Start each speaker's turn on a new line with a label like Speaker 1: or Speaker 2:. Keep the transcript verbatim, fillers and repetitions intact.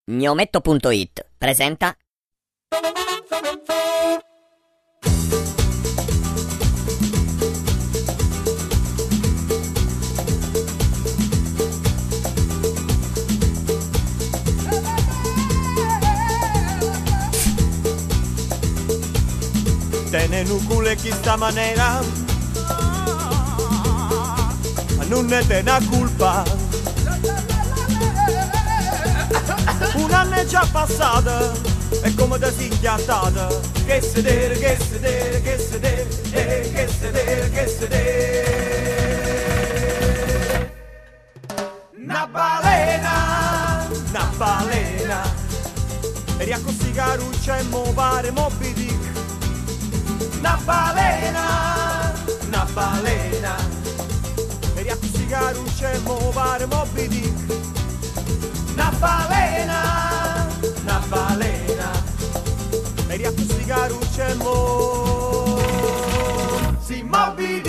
Speaker 1: Gnometto punto it presenta
Speaker 2: Tene nucule chi sta manera, non ne te una colpa. Un anno è già passata e come da singhiattata. Che sedere, che sedere, che sedere, eh, che sedere, che sedere. Una balena, una balena. E a così caruccia e mo pare Moby Dick. Una balena, una balena. E a così caruccia e mo pare Moby Dick. Una balena, una balena. E a così caruccia e mo si Moby Dick.